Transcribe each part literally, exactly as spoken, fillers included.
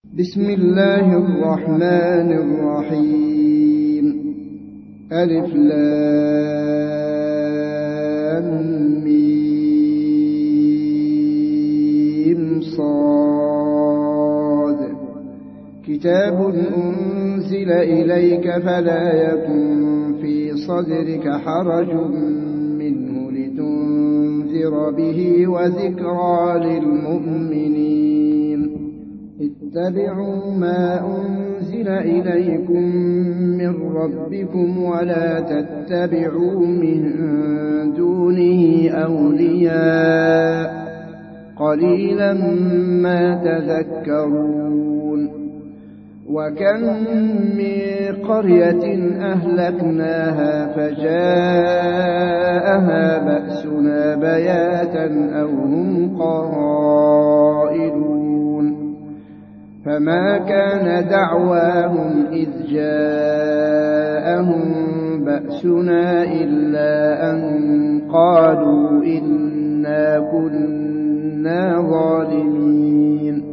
بسم الله الرحمن الرحيم. ألف لام ميم صاد. كتاب أنزل إليك فلا يكن في صدرك حرج منه لتنذر به وذكرى للمؤمنين. اتبعوا ما أنزل إليكم من ربكم ولا تتبعوا من دونه أولياء قليلا ما تذكرون. وكم من قرية أهلكناها فجاءها بأسنا بياتا أو هم قائلون. فما كان دعواهم إذ جاءهم بأسنا إلا أن قالوا إنا كنا ظالمين.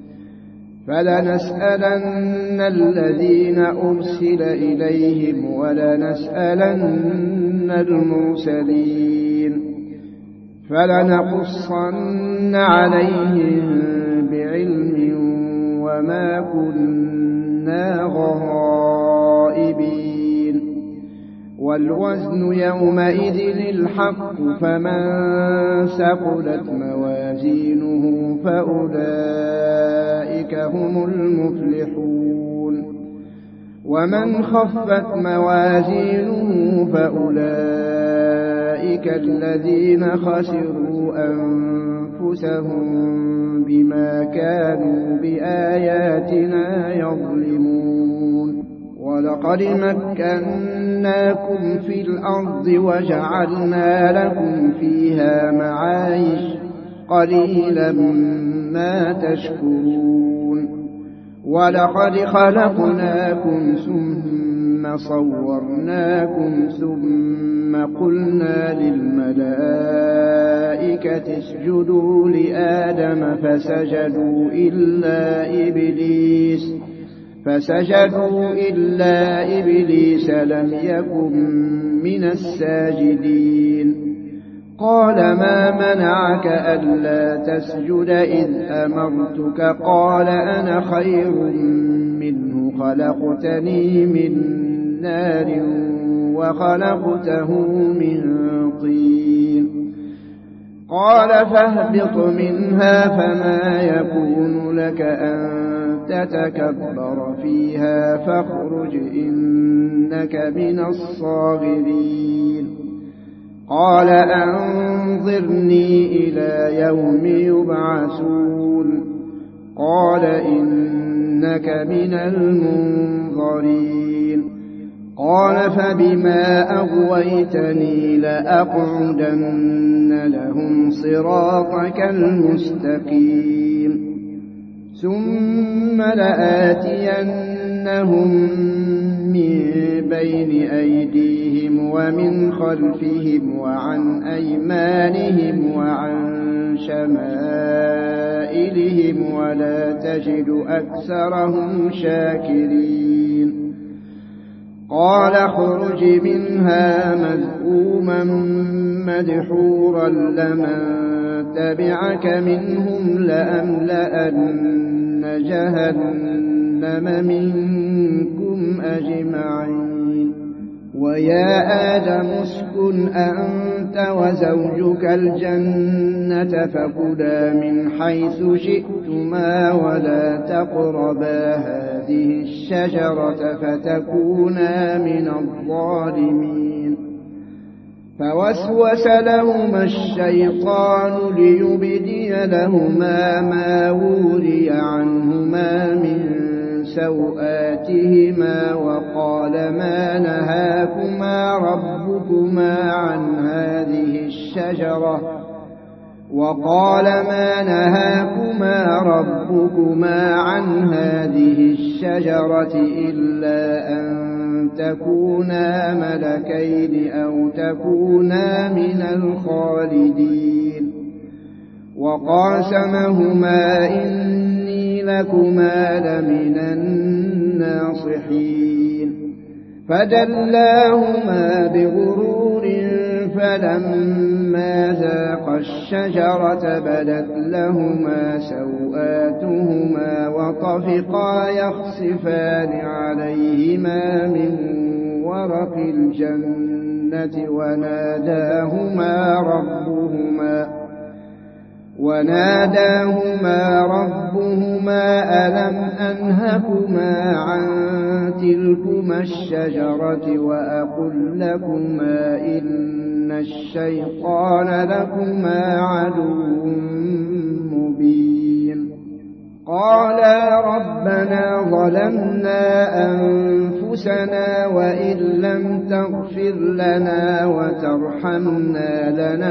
فلنسألن الذين أرسل إليهم ولنسألن المرسلين فلنقصن عليهم بعلم وما كنا غائبين. والوزن يومئذ الحق فمن ثقلت موازينه فأولئك هم المفلحون. ومن خفت موازينه فأولئك الذين خسروا أنفسهم بما كانوا بآياتنا يظلمون. ولقد مكناكم في الأرض وجعلنا لكم فيها معايش قليلا ما تشكرون. ولقد خلقناكم ثم صورناكم ثم قلنا للملائكة اسجدوا لآدم فسجدوا إلا إبليس فسجدوا إلا إبليس لم يكن من الساجدين. قال ما منعك ألا تسجد إذ أمرتك؟ قال أنا خير منه خلقتني من نار وخلقته من طين. قال فاهبط منها فما يكون لك أن تتكبر فيها فاخرج إنك من الصاغرين. قال أنظرني إلى يوم يبعثون. قال إنك من المنظرين. قال فبما أغويتني لأقعدن لهم صراطك المستقيم ثم لآتينهم من بين أيديهم ومن خلفهم وعن أيمانهم وعن شمائلهم ولا تجد أكثرهم شاكرين. قال اخرج منها مذءوما مدحورا لمن تبعك منهم لأملأن جهنم منكم أجمعين. ويا آدم اسكن أنت وزوجك الجنة فكلا من حيث شئتما ولا تقربا هذه الشجرة فتكونا من الظالمين. فوسوس لهما الشيطان ليبدي لهما ما وري عنهما من سوآتهما وقال ما نهاكما ربكما عن هذه الشجرة وقال ما نهاكما ربكما عن هذه الشجرة إلا أن تكونا ملكين أو تكونا من الخالدين. وقاسمهما إني لكما لمن الناصحين فدلاهما بغرور فلما ذاقا الشجرة بدت لهما سوآتهما وطفقا يخصفان عليهما من ورق الجنة وناداهما ربهما وناداهما ربهما ألم أنهكما عن تلكما الشجرة وأقل لكما إن الشيطان لكما عدو مبين قالا ربنا ظلمنا أنفسنا وإن لم تغفر لنا وترحمنا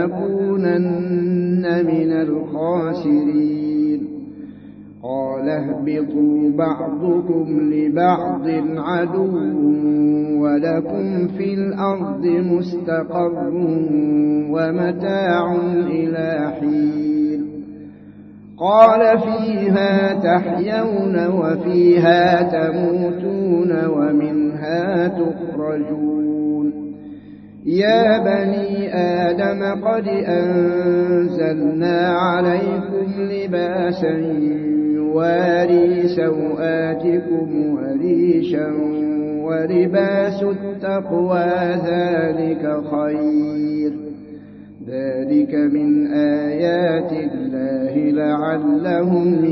لنكونن من الخاسرين قال اهبطوا بعضكم لبعض عدو ولكم في الأرض مستقر ومتاع إلى حين قال فيها تحيون وفيها تموتون ومنها تخرجون يا بني آدم قد أنزلنا عليكم لباسا يواري سوآتكم وريشا ولباس التقوى ذلك خير ذلك من آيات الله لعلهم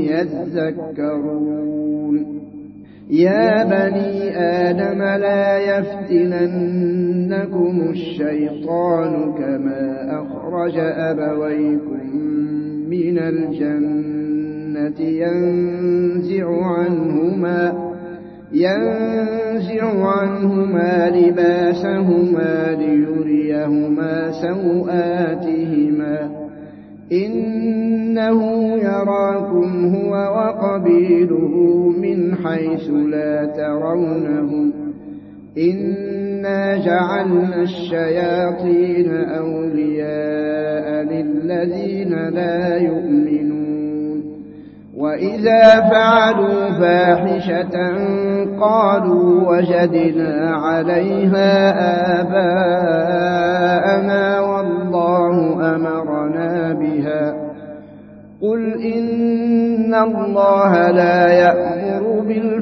يذكرون يا بني آدم لا يفتننكم الشيطان كما أخرج أبويكم من الجنة ينزع عنهما ينزع عنهما لباسهما ليريهما سوآتهما إنه يراكم هو وقبيله من حيث لا ترونهم إنا جعلنا الشياطين أولياء للذين لا يؤمنون وإذا فعلوا فاحشة قالوا وجدنا عليها آباءنا والله أمرنا بها قل إن الله لا يأمر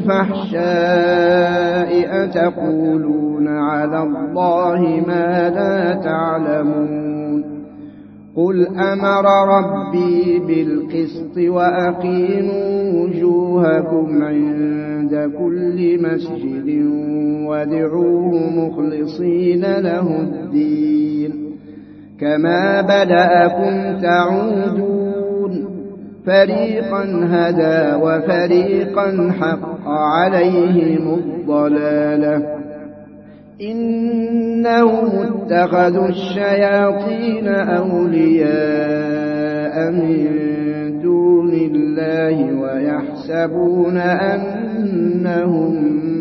بالفحشاء أتقولون على الله ما لا تعلمون قل أمر ربي بالقسط وأقيموا وجوهكم عند كل مسجد وادعوه مخلصين له الدين كما بدأكم تعودون فريقا هدى وفريقا حق عليهم الضلالة إنهم اتخذوا الشياطين أولياء من دون الله ويحسبون أنهم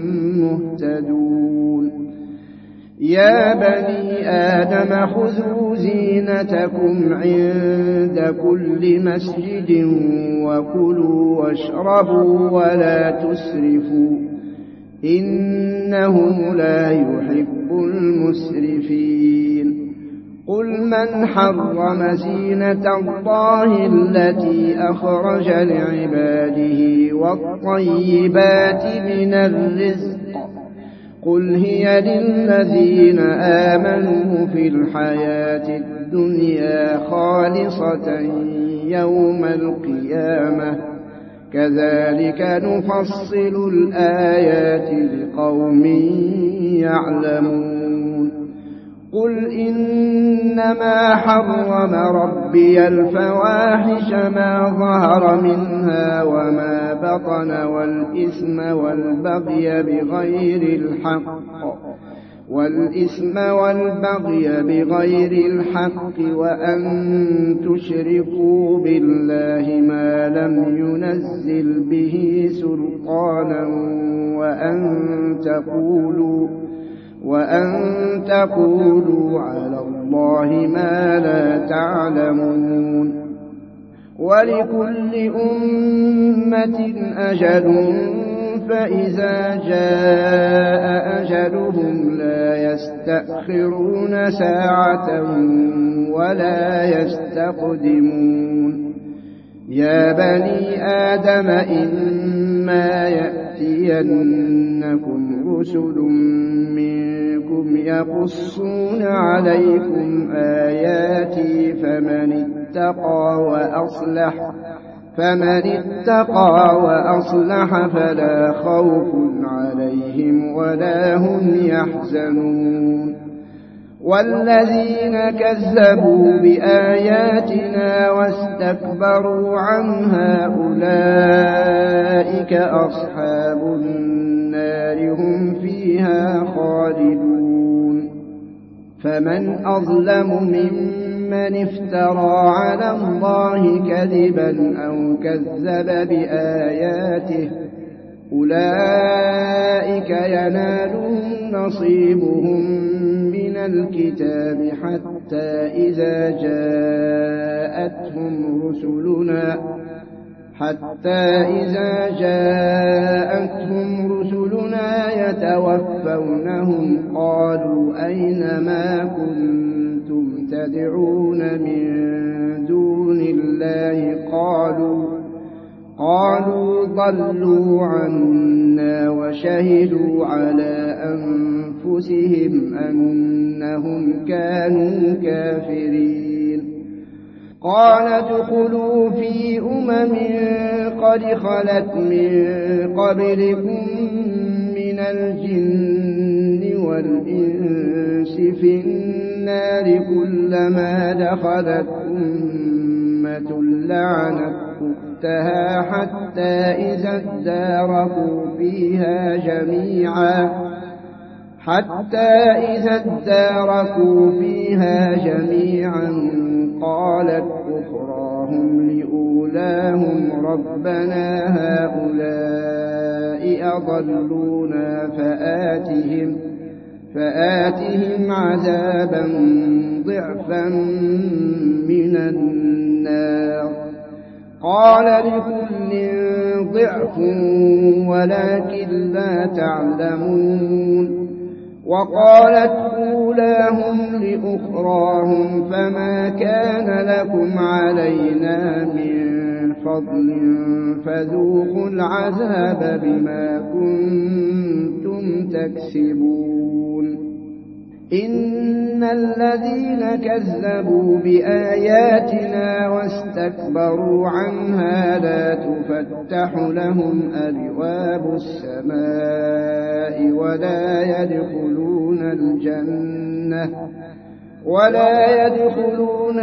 مهتدون يا بني آدم خذوا زينتكم عند كل مسجد وكلوا واشربوا ولا تسرفوا إنه لا يحب المسرفين قل من حرم زينة الله التي أخرج لعباده والطيبات من الرزق قل هي للذين آمنوا في الحياة الدنيا خالصة يوم القيامة كذلك نفصل الآيات لقوم يعلمون قل إنما حرم ربي الفواحش ما ظهر منها وما بطن والإثم والبغي بغير الحق والإثم والبغي بغير الحق وأن تشركوا بالله ما لم ينزل به سلطانا وأن تقولوا وأن تقولوا على الله ما لا تعلمون ولكل أمة أجل فإذا جاء أجلهم لا يستأخرون ساعة ولا يستقدمون يا بني آدم إما يأتينكم رسل منكم يقصون عليكم آياتي فمن اتقى وأصلح فمن اتقى وأصلح فلا خوف عليهم ولا هم يحزنون والذين كذبوا بآياتنا واستكبروا عنها أولئك أصحاب النار هم فيها خالدون فمن أظلم ممن افترى على الله كذبا أو كذب بآياته أولئك ينالهم نصيبهم من الكتاب حتى إذا جاءتهم رسلنا حتى إذا جاءتهم رسلنا يتوفونهم قالوا أين ما كنتم تدعون من دون الله قالوا قالوا ضلوا عنا وشهدوا على أنفسهم أنهم كانوا كافرين قال ادخلوا في أمم قد خلت من قبلكم من الجن والإنس في النار كلما دخلت أمة لعنت أختها حتى إذا اداركوا فيها جميعا حتى إذا اداركوا فيها جميعا قالت أخراهم لأولاهم ربنا هؤلاء أضلونا فآتهم فآتهم عذابا ضعفا من النار قال لكل ضعف ولكن لا تعلمون وقالت أولاهم لأخراهم فما كان لكم علينا من فضل فذوقوا العذاب بما كنتم تكسبون إن الذين كذبوا بآياتنا واستكبروا عنها لا تفتح لهم أبواب السماء ولا يدخلون الجنة ولا يدخلون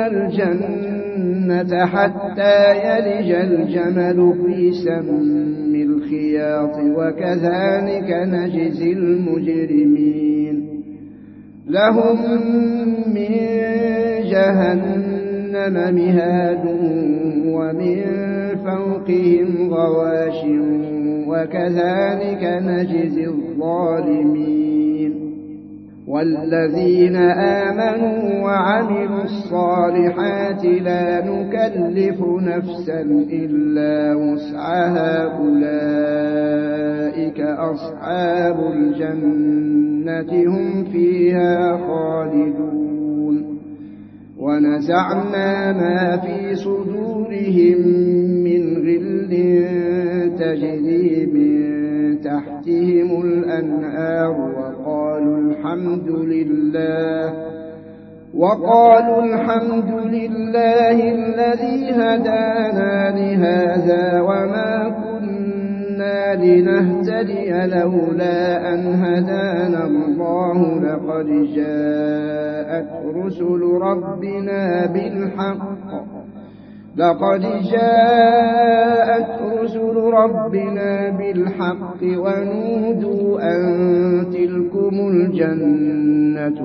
الجنة حتى يلج الجمل في سم الخياط وكذلك نجزي المجرمين لهم من جهنم مهاد ومن فوقهم غواش وكذلك نجزي الظالمين والذين آمنوا وعملوا الصالحات لا نكلف نفسا إلا وسعها أولئك أصحاب الجنة هم فيها خالدون ونزعنا ما في صدورهم من غل تجري من تحتهم الأنهار وقالوا الحمد لله وقالوا الحمد لله الذي هدانا لهذا وما كنا لنهتدي لولا أن هدانا الله لقد جاءت رسل ربنا بالحق لقد جاءت رسل ربنا بالحق ونودوا أن تلكم الجنة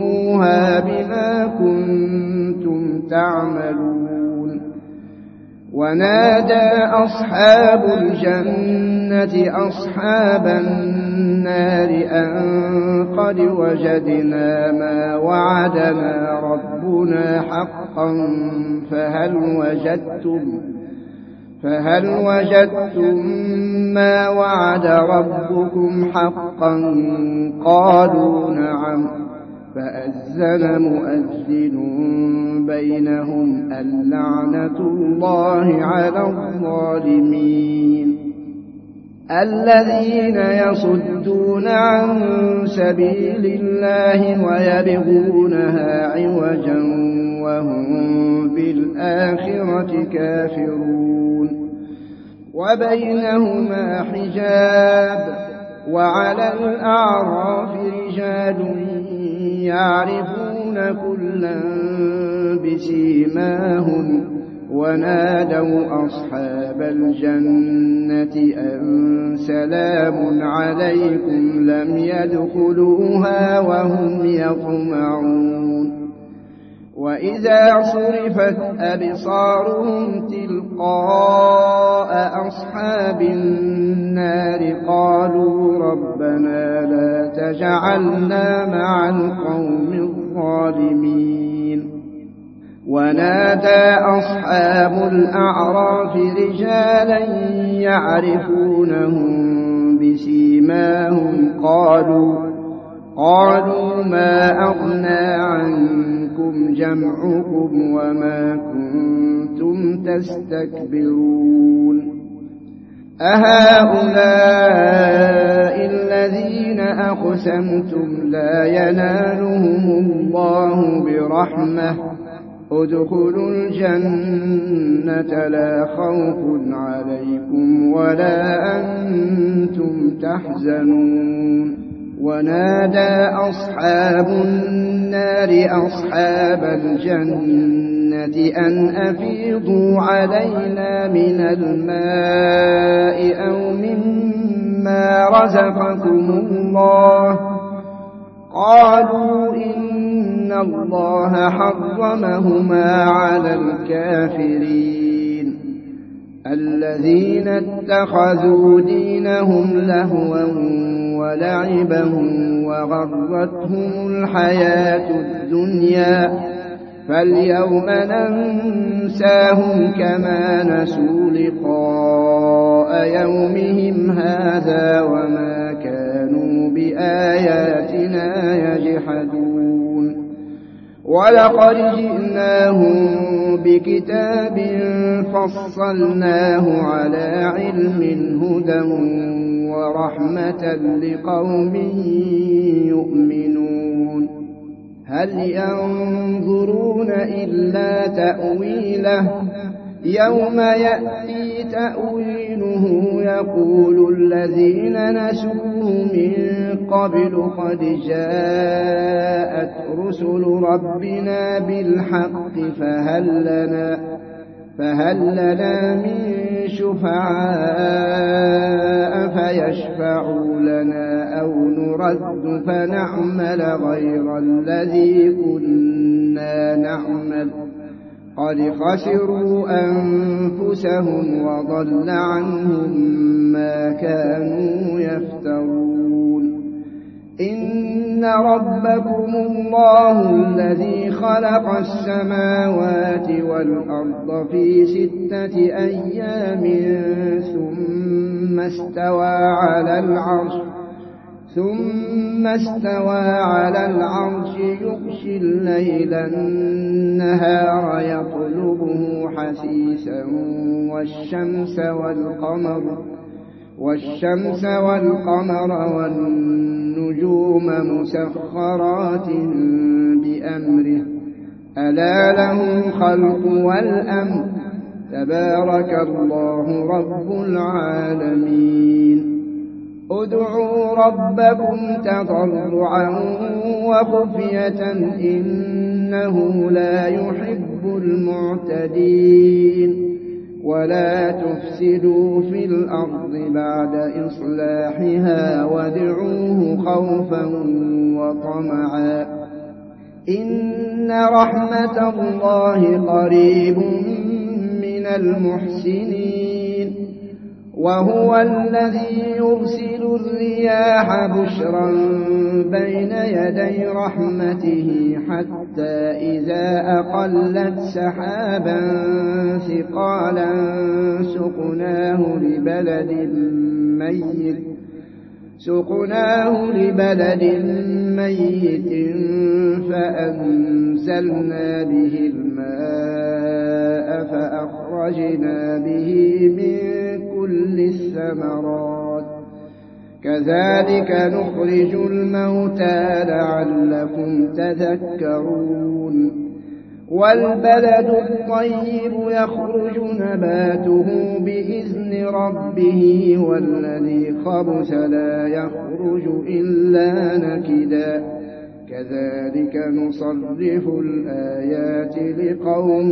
أورثتموها بما كنتم تعملون ونادى أصحاب الجنة أصحاب النار أن قد وجدنا ما وعدنا ربنا حقا فهل وجدتم فهل وجدتم ما وعد ربكم حقا قالوا نعم فأذن مؤذن بينهم اللعنة الله على الظالمين الذين يصدون عن سبيل الله ويبغونها عوجا وهم بالآخرة كافرون وبينهما حجاب وعلى الأعراف رجال يعرفون كلا بسيماهم ونادوا أصحاب الجنة أن سلام عليكم لم يدخلوها وهم يطمعون وإذا صرفت أبصارهم تلقاء أصحاب النار قالوا ربنا لا تجعلنا مع القوم الظالمين ونادى أصحاب الأعراف رجالا يعرفونهم بسيماهم قالوا قالوا ما أغنى عنكم جمعكم وما كنتم تستكبرون أهؤلاء الذين أقسمتم لا ينالهم الله برحمة ادخلوا الجنة لا خوف عليكم ولا أنتم تحزنون ونادى أصحاب النار أصحاب الجنة أن أفيضوا علينا من الماء أو مما رزقكم الله قالوا إن الله حرمهما على الكافرين الذين اتخذوا دينهم لهوا ولعبا وغرتهم الحياة الدنيا فاليوم ننساهم كما نسوا لقاء يومهم هذا وما كانوا بآياتنا يجحدون ولقد جئناهم بكتاب فصلناه على علم هدى ورحمة لقوم يؤمنون هل ينظرون إلا تأويله يوم يأتي تأويله يقول الذين نسوه من قبل قد جاءت رسل ربنا بالحق فهل لنا فهل لنا من شفعاء فيشفعوا لنا أو نرد فنعمل غير الذي كنا نعمل قد خسروا أنفسهم وضل عنهم ما كانوا يفترون إن ربكم الله الذي خلق السماوات والأرض في ستة أيام ثم استوى على العرش ثم استوى على العرش يغشي الليل النهار يطلبه حثيثا والشمس والقمر والشمس والقمر والنجوم مسخرات بأمره ألا له الخلق والأمر تبارك الله رب العالمين ادعوا ربكم تضرعا وخفية إنه لا يحب المعتدين ولا تفسدوا في الأرض بعد إصلاحها وادعوه خوفا وطمعا إن رحمة الله قريب من المحسنين وهو الذي يرسل الرياح بشرا بين يدي رحمته حتى إذا أقلت سحابا ثقالا سقناه لبلد ميت سقناه لبلد ميت فأنزلنا به الماء فأخرجنا به من كل الثمرات كذلك نخرج الموتى لعلكم تذكرون والبلد الطيب يخرج نباته بإذن ربه والذي خبث لا يخرج إلا نكدا كذلك نصرف الآيات لقوم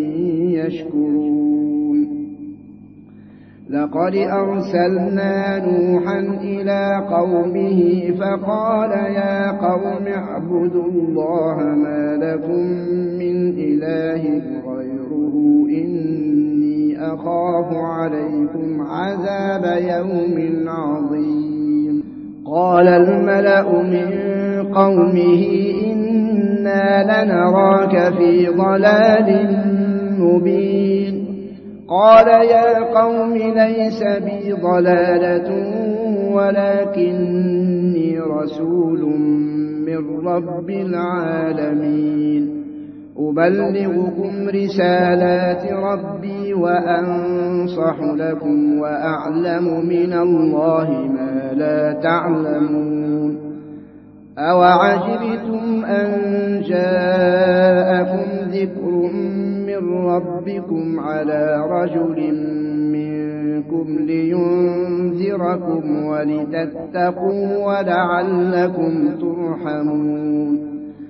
يشكرون لقد أرسلنا نوحا إلى قومه فقال يا قوم اعبدوا الله ما لكم من إله غيره إني أخاف عليكم عذاب يوم عظيم قال الملأ من قومه إنا لنراك في ضلال مبين قال يا قوم ليس بي ضلالة ولكني رسول من رب العالمين أبلغكم رسالات ربي وأنصح لكم وأعلم من الله ما لا تعلمون أوعجبتم أن جاءكم ذكر من ربكم على رجل منكم لينذركم ولتتقوا ولعلكم ترحمون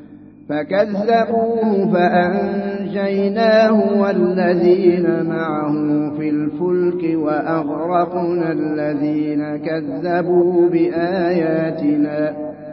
فكذبوه فأنجيناه والذين معه في الفلك وأغرقنا الذين كذبوا بآياتنا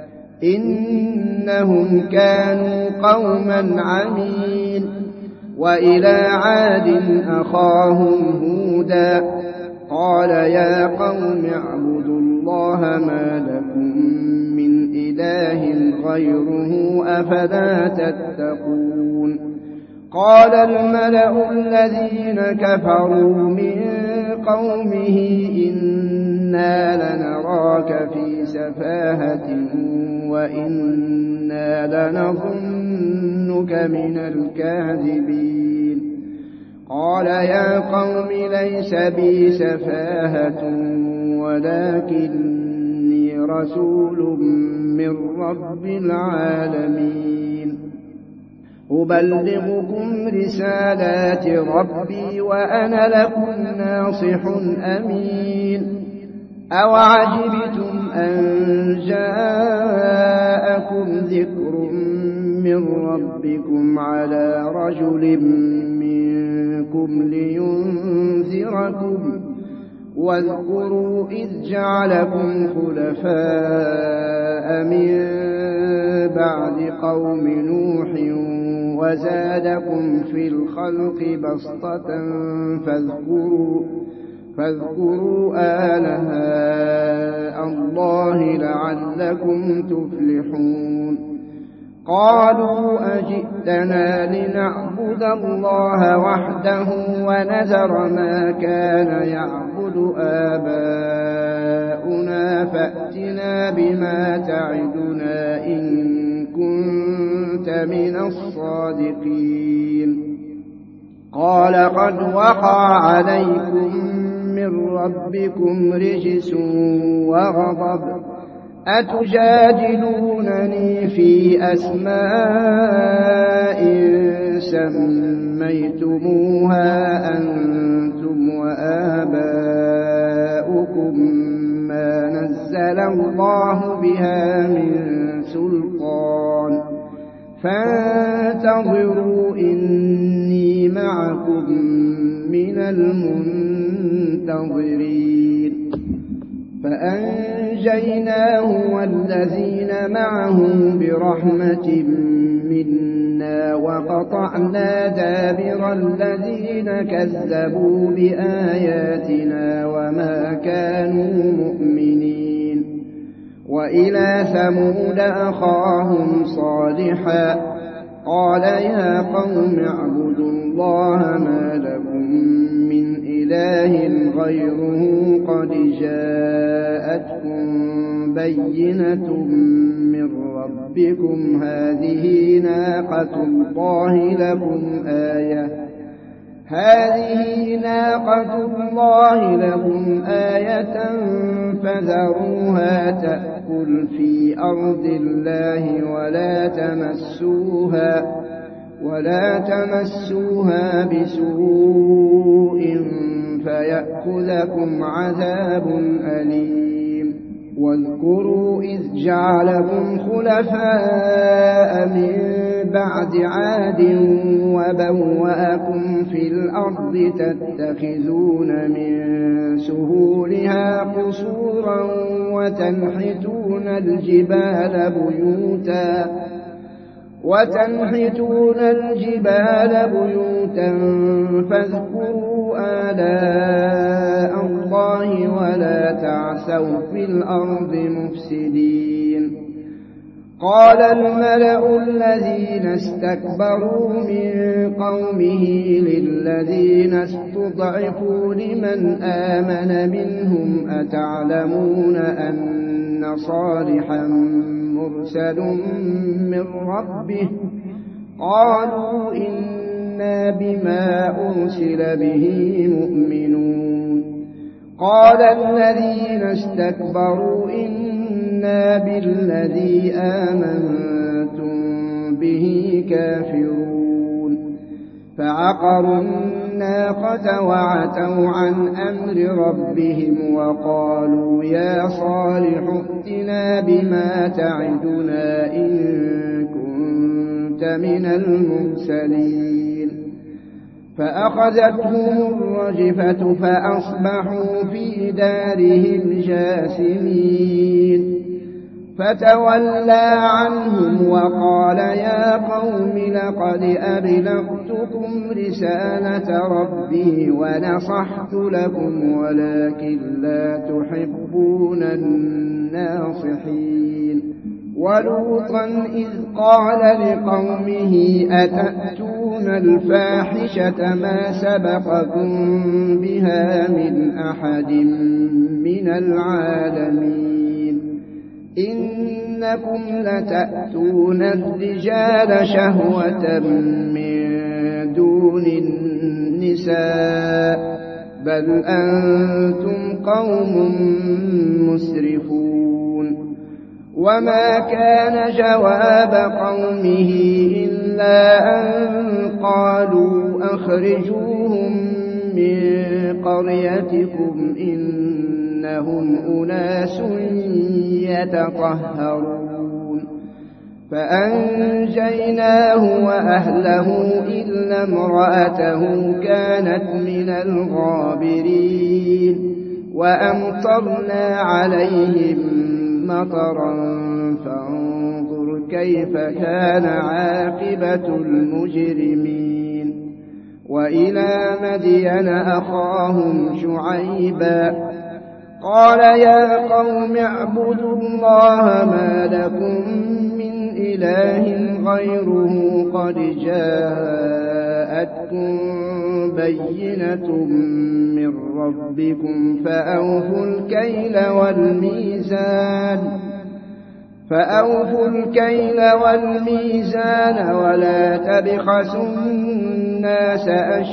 إنهم كانوا قوما عمين وإلى عاد أخاهم هودا قال يا قوم اعبدوا الله ما لكم من إله غيره أفلا تتقون قال الملأ الذين كفروا من قومه إنا لنراك في سفاهة وإنا لنظنك من الكاذبين قال يا قوم ليس بي سفاهة ولكني رسول من رب العالمين أبلغكم رسالات ربي وأنا لكم ناصح أمين أوعجبتم أن جاءكم ذكر من ربكم على رجل منكم لينذركم واذكروا إذ جعلكم خلفاء من بعد قوم نوح وزادكم في الخلق بسطة فاذكروا فاذكروا آلاء الله لعلكم تفلحون قالوا أجئتنا لنعبد الله وحده ونذر ما كان يعبد آباؤنا فأتنا بما تعدنا إن كنت من الصادقين قال قد وقع عليكم من ربكم رجس وغضب أتجادلونني في أسماء سميتموها أنتم وآباؤكم ما نزل الله بها من سلطان فانتظروا إني معكم من المنتظرين فأنجيناه والذين معه برحمة منا وقطعنا دابر الذين كذبوا بآياتنا وما كانوا مؤمنين وإلى ثمود أخاهم صالحا قال يا قوم اعبدوا الله ما لكم من إله غيره قد جاءتكم بينة من ربكم هذه ناقة الله لكم آية هذه ناقة الله لكم آية فذروها تأكل في أرض الله ولا تمسوها ولا تمسوها بسوء فيأخذكم عذاب أليم واذكروا إذ جعلكم خلفاء من بعد عاد وبوأكم في الأرض تتخذون من سهولها قصورا وتنحتون الجبال بيوتا وتنحتون الجبال بيوتا فاذكروا آلاء الله ولا تعثوا في الأرض مفسدين قال الملأ الذين استكبروا من قومه للذين استضعفوا لمن آمن منهم أتعلمون أن صالحا مرسل من ربه قالوا إنا بما أرسل به مؤمنون قال الذين استكبروا إنا بالذي آمنتم به كافرون فعقروا الناقة وعتوا عن أمر ربهم وقالوا يا صالح ائتنا بما تعدنا إن كنت من المرسلين فأخذتهم الرجفة فأصبحوا في دارهم جاثمين فتولى عنهم وقال يا قوم لقد أبلغتكم رسالة ربي ونصحت لكم ولكن لا تحبون الناصحين ولوطا إذ قال لقومه أتأتون الفاحشة ما سبقكم بها من أحد من العالمين إنكم لتأتون الرجال شهوة من دون النساء بل أنتم قوم مسرفون وما كان جواب قومه إلا أن قالوا أخرجوهم من قريتكم إنهم أناس يتطهرون فأنجيناه وأهله إلا امرأته كانت من الغابرين وأمطرنا عليهم مطرا فانظر كيف كان عاقبة المجرمين وإلى مدين أخاهم شعيبا قال يا قوم اعبدوا الله ما لكم من إله غيره قد جاءتكم بينة من ربكم فأوفوا الكيل والميزان فأوفوا الكيل والميزان ولا تبخسوا الناس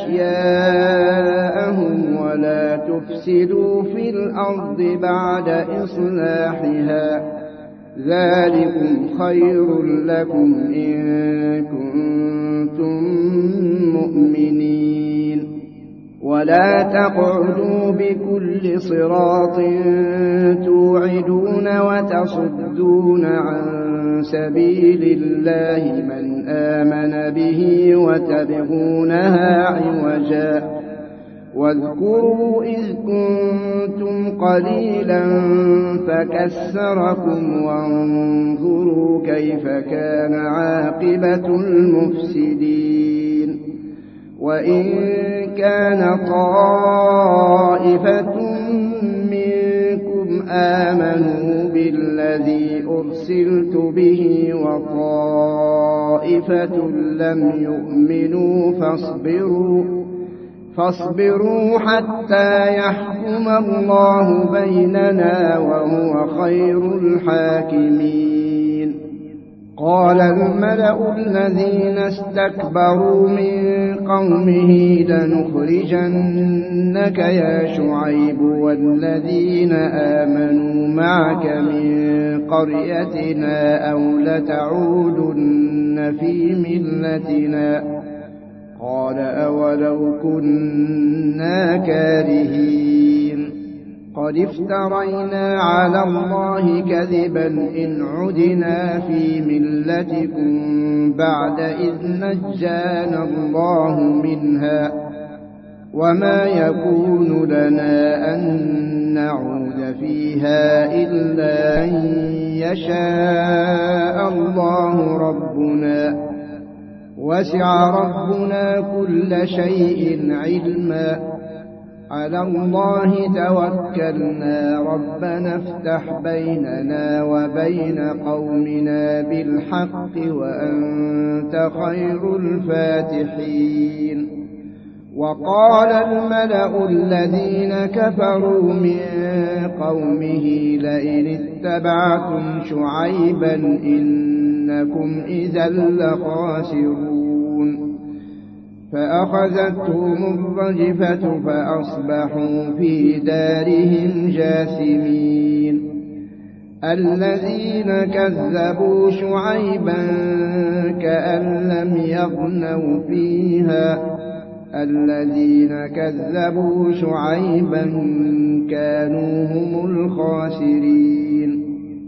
أشياءهم ولا تفسدوا في الأرض بعد إصلاحها ذلكم خير لكم إن كنتم مؤمنين ولا تقعدوا بكل صراط توعدون وتصدون عن سبيل الله من آمن به وتبغونها عوجا واذكروا إذ كنتم قليلا فكسركم وانظروا كيف كان عاقبة المفسدين وإن كان طائفة منكم آمنوا بالذي أرسلت به وطائفة لم يؤمنوا فاصبروا فاصبروا حتى يحكم الله بيننا وهو خير الحاكمين. قال الملأ الذين استكبروا من قومه لنخرجنك يا شعيب والذين آمنوا معك من قريتنا أو لتعودن في ملتنا قال أولو كنا كارهين قد افترينا على الله كذبا إن عدنا في ملتكم بعد إذ نجانا الله منها وما يكون لنا أن نعود فيها إلا أن يشاء الله ربنا وسع ربنا كل شيء علما على الله توكلنا ربنا افتح بيننا وبين قومنا بالحق وأنت خير الفاتحين. وقال الملأ الذين كفروا من قومه لئن اتبعتم شعيبا إنكم إذا لخاسرون فأخذتهم الرجفة فأصبحوا في دارهم جاثمين. الذين كذبوا شعيبا كأن لم يغنوا فيها الذين كذبوا شعيبا كانوا هم الخاسرين.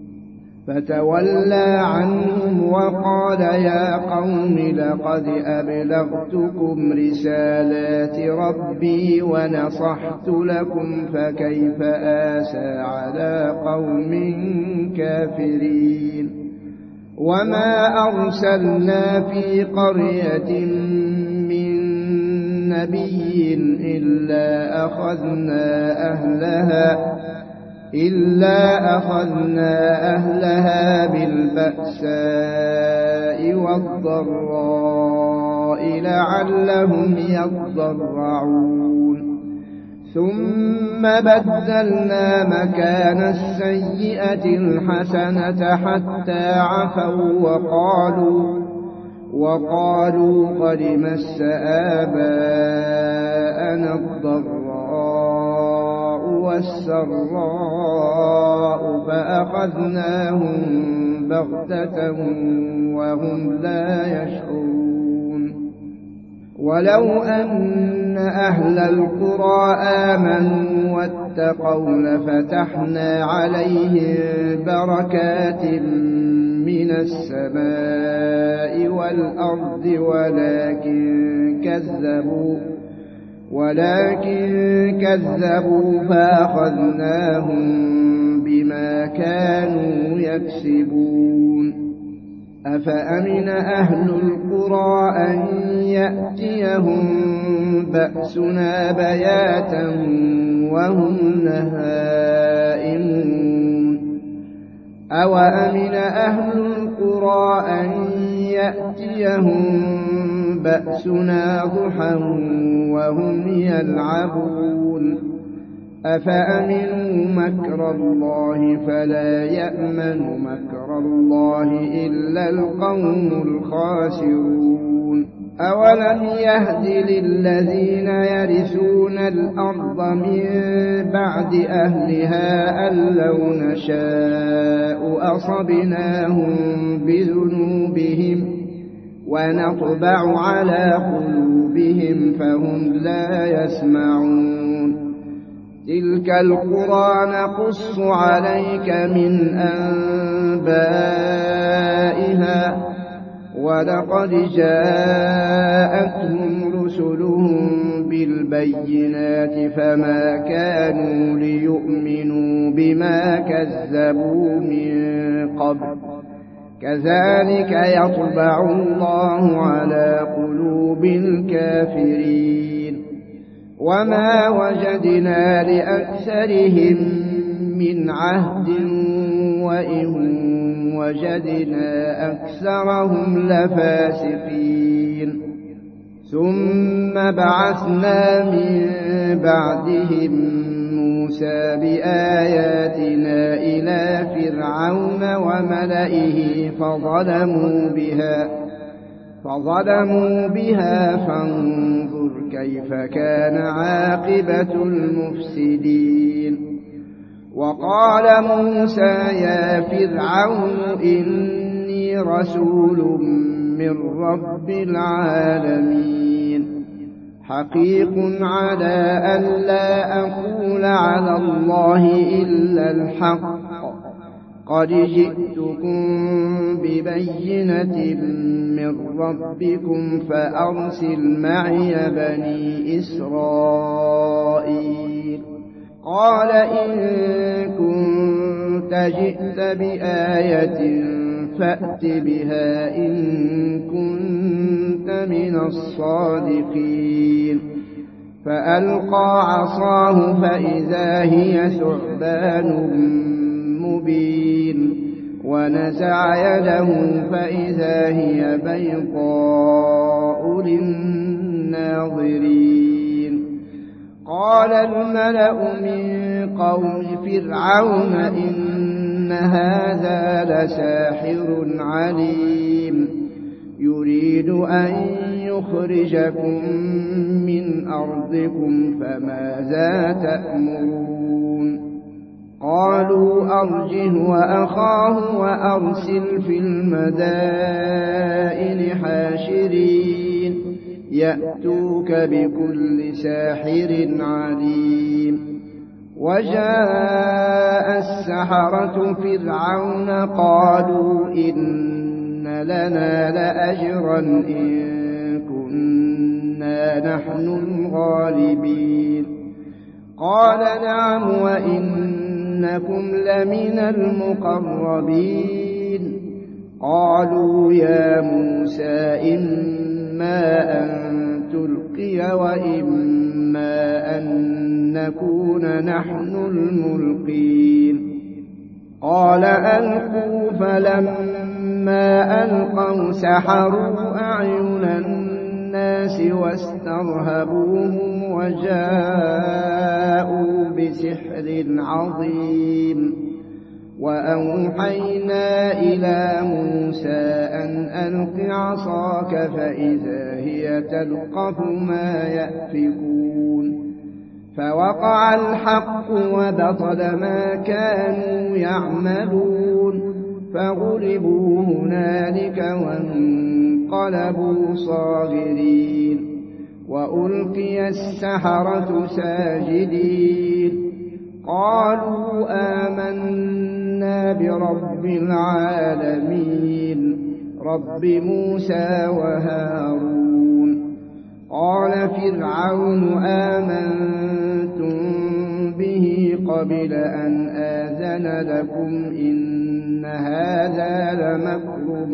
فتولى عنهم وقال يا قوم لقد أبلغتكم رسالات ربي ونصحت لكم فكيف آسى على قوم كافرين. وما أرسلنا في قرية من نبي إلا أخذنا أهلها إلا أخذنا أهلها بالبأساء والضراء لعلهم يضرعون. ثم بدلنا مكان السيئة الحسنة حتى عفوا وقالوا وقالوا قد مس آباءنا الضراء والسراء فأخذناهم بغتة وهم لا يشعرون. ولو أن أهل القرى آمنوا واتقوا لفتحنا عليهم بركات من السماء والأرض ولكن كذبوا ولكن كذبوا فأخذناهم بما كانوا يكسبون. أفأمن أهل القرى أن يأتيهم بأسنا بياتا وهم نائمون أوأمن أهل القرى أن يأتيهم بأسنا ضحى وهم يلعبون أفأمنوا مكر الله فلا يأمن مكر الله إلا القوم الخاسرون. أولم يهد للذين يرثون الأرض من بعد أهلها أن لو نشاء أصبناهم بذنوبهم ونطبع على قلوبهم فهم لا يسمعون. تلك القرى نقص عليك من أنبائها ولقد جاءتهم رسلهم بالبينات فما كانوا ليؤمنوا بما كذبوا من قبل كذلك يطبع الله على قلوب الكافرين وما وجدنا لأكثرهم من عهد وإن وجدنا أكثرهم لفاسقين ثم بعثنا من بعدهم موسى بآياتنا إلى فرعون وملئه فظلموا بها فظلموا بها فانظر كيف كان عاقبة المفسدين وقال موسى يا فرعون إني رسول من رب العالمين حقيق على أن لا أقول على الله إلا الحق قد جئتكم ببينة من ربكم فأرسل معي بني إسرائيل قال إن كنت جئت بآية فأت بها إن كنت من الصادقين فألقى عصاه فإذا هي ثعبان مبين ونزع يده فإذا هي بيضاء للناظرين قال الملأ من قوم فرعون إن هذا لساحر عليم يريد أن يخرجكم من أرضكم فماذا تأمرون قالوا أرجه وأخاه وأرسل في المدائن حاشرين يأتوك بكل ساحر عليم وجاء السحرة فرعون قالوا إن لنا لأجرا إن كنا نحن الغالبين قال نعم وإنكم لمن المقربين قالوا يا موسى إما أن تلقي وإما أن نكون نحن الملقين قال ألقوا فلما ألقوا سحروا أعين الناس واسترهبوهم وجاءوا بسحر عظيم وأوحينا إلى موسى أن ألق عصاك فإذا هي تلقف ما يأفكون فوقع الحق وبطل ما كانوا يعملون فغلبوا هنالك وانقلبوا صاغرين وألقي السحرة ساجدين قالوا آمنا برب العالمين رب موسى وهارون قال فرعون آمنتم به قبل أن آذن لكم إن هذا لمكر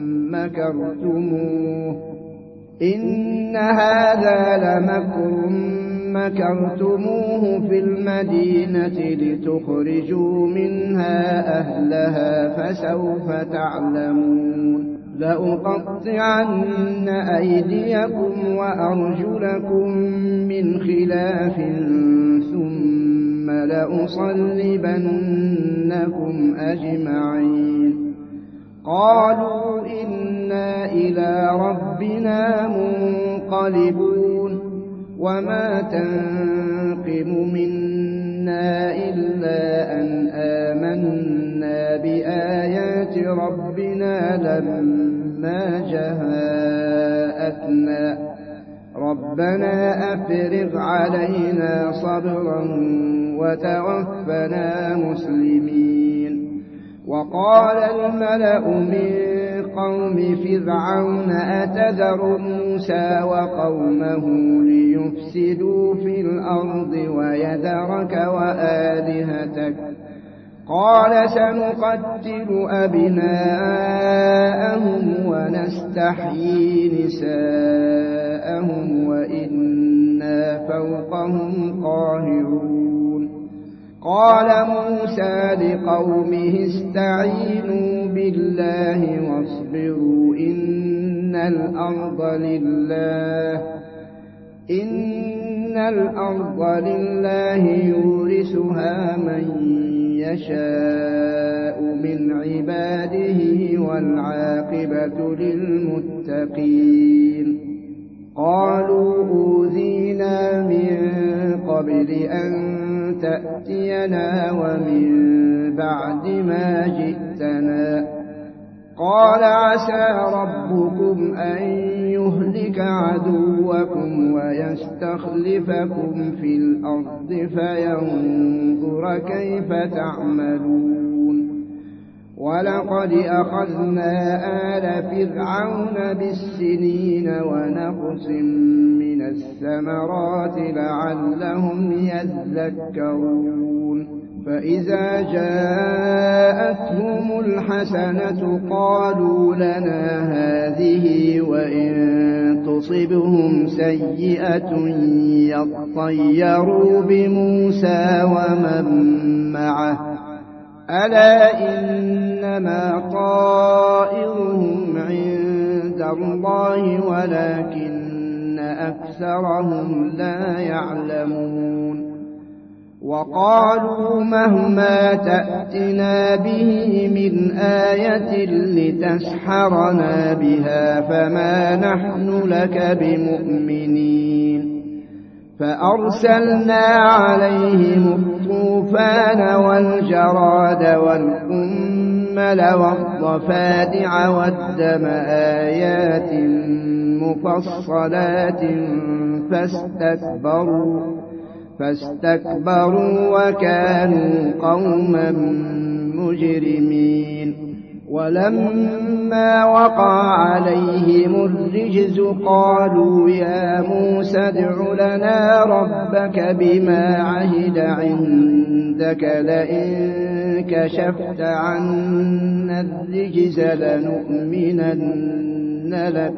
مكرتموه إن هذا لمكر مكرتموه في المدينة لتخرجوا منها أهلها فسوف تعلمون لأقطعن أيديكم وأرجلكم من خلاف ثم لأصلبنكم أجمعين قالوا إنا إلى ربنا منقلبون وما تنقم منا إلا أن آمنا بآيات ربنا لما جاءتنا ربنا أفرغ علينا صبرا وتوفنا مسلمين وقال الملأ من قوم فرعون أتذر موسى وقومه ليفسدوا في الأرض ويذرك وآلهتك قال سنقتل أبناءهم ونستحيي نساءهم وإنا فوقهم قاهرون قال موسى لقومه استعينوا بالله واصبروا إن الأرض لله إن الأرض لله يورثها من يشاء من عباده والعاقبة للمتقين قالوا أوذينا من قبل أن تأتينا ومن بعد ما جئتنا قال عسى ربكم أن يهلك عدوكم ويستخلفكم في الأرض فينظر كيف تعملون ولقد أخذنا آل فرعون بالسنين ونقص من الثمرات لعلهم يذكرون فإذا جاءتهم الحسنة قالوا لنا هذه وإن تصبهم سيئة يطيروا بموسى ومن معه ألا إنما طائرهم عند الله ولكن أكثرهم لا يعلمون وقالوا مهما تأتنا به من آية لتسحرنا بها فما نحن لك بمؤمنين فأرسلنا عليهم الطوفان والجراد والقمل والضفادع والدم آيات مفصلات فاستكبروا فاستكبروا وكانوا قوما مجرمين ولما وقع عليهم الرجز قالوا يا موسى ادع لنا ربك بما عهد عندك لئن كشفت عنا الرجز لنؤمنن لك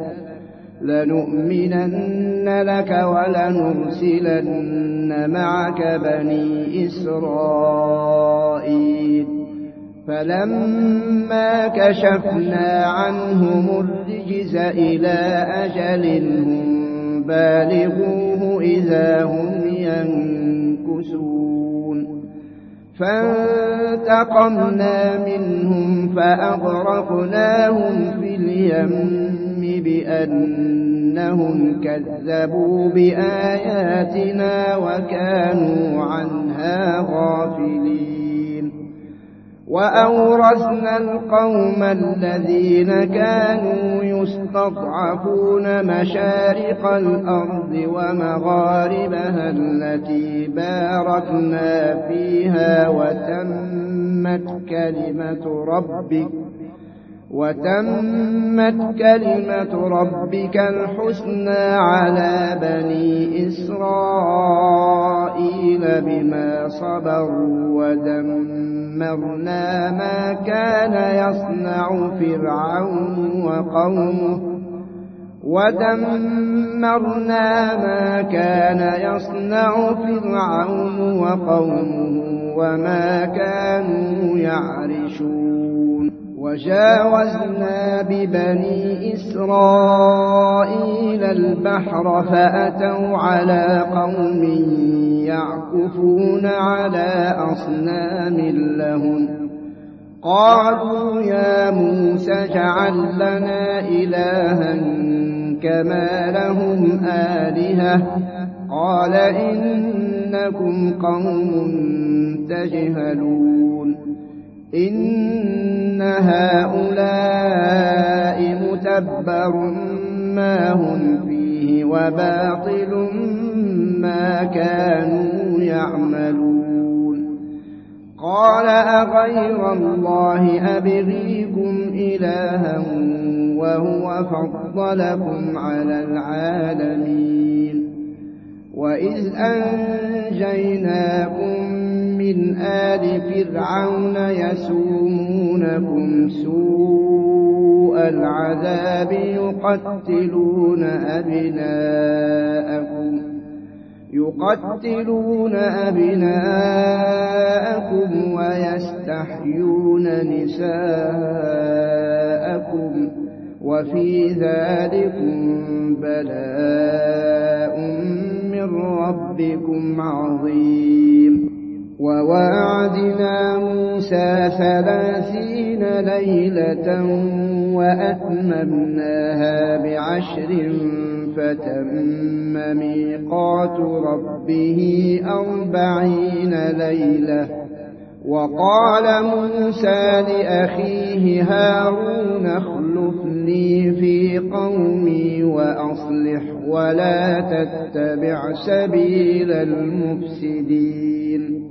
لنؤمنن لك ولنرسلن معك بني إسرائيل فلما كشفنا عنهم الرجز إلى أجل هم بالغوه إذا هم ينكثون فانتقمنا منهم فأغرقناهم في اليم بأنهم كذبوا بآياتنا وكانوا عنها غافلين وأورثنا القوم الذين كانوا يستضعفون مشارق الأرض ومغاربها التي باركنا فيها وتمت كلمة ربك وتمت كلمة ربك الحسنى على بني إسرائيل بما صبروا ودمرنا ما كان يصنع فرعون وقومه ودمرنا ما كان يصنع فرعون وقومه وما كانوا يعرشون وجاوزنا ببني إسرائيل البحر فأتوا على قوم يعكفون على أصنام لهم قالوا يا موسى اجعل لنا إلها كما لهم آلهة قال إنكم قوم تجهلون إن هؤلاء متبر ما هم فيه وباطل ما كانوا يعملون قال أغير الله أبغيكم إلها وهو فضلكم على العالمين وإذ أنجيناكم من آل فرعون يسومونكم سوء العذاب يقتلون أبناءكم يقتلون أبناءكم ويستحيون نساءكم وفي ذلكم بلاء من ربكم عظيم وواعدنا موسى ثلاثين ليلة وأتممناها بعشر فتم ميقات ربه أربعين ليلة وقال موسى لأخيه هارون اخلفني في قومي وأصلح ولا تتبع سبيل المفسدين